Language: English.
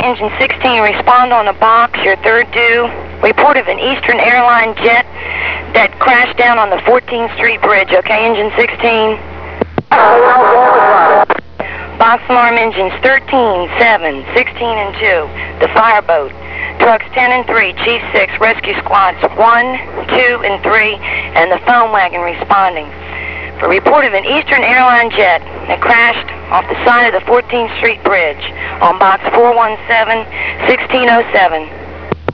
Engine 16, respond on the box, your third due. Report of an Eastern Airline jet that crashed down on the 14th Street Bridge, okay, Engine 16? Box alarm engines 13, 7, 16, and 2. The fireboat. Trucks 10 and 3, Chief 6, rescue squads 1, 2, and 3, and the phone wagon responding. For report of an Eastern Airline jet that crashed off the side of the 14th Street Bridge on box 417, 1607.